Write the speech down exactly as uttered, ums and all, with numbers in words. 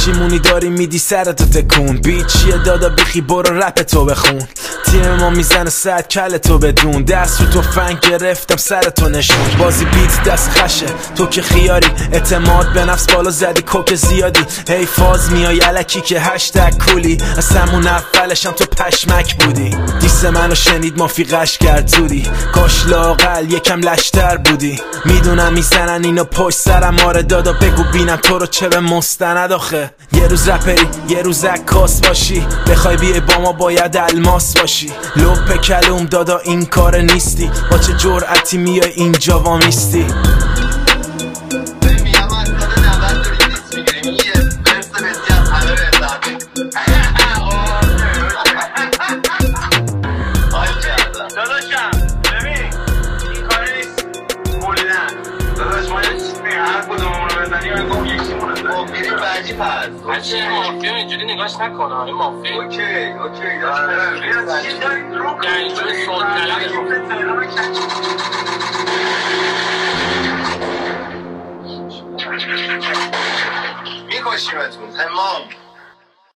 پشیمونی داری میدی سرتو تکون. بیت چیه دادا بیخی برو رپ تو بخون. تیم ما میزنه صد کل تو بدون. دست رو تو فنگ گرفتم سر تو نشون. بازی بیت دست خشه تو که خیاری. اعتماد به نفس بالا زدی کوک زیادی. هی فاز میای الکی که هشتگ کولی. از همون اولشم تو پشمک بودی. دیس منو شنید مافی قش کرد زودی. کاش لاقل یکم لشتر بودی. میدونم میزنن اینو پشت سرم آره دادا بگو بینم تو رو چه به مستند آخه. یه روز رپری یه روز عکاس باشی. بخوای بیای با ما باید الماس باشی. لپ کلوم دادا این کار نیستی. با چه جرعتی میای اینجا وامیستی. بچه مافیا اینجوری نگاش نکنه. این مافیا اوکی اوکی اینجوری سول طلبه میکشیمتون تمام.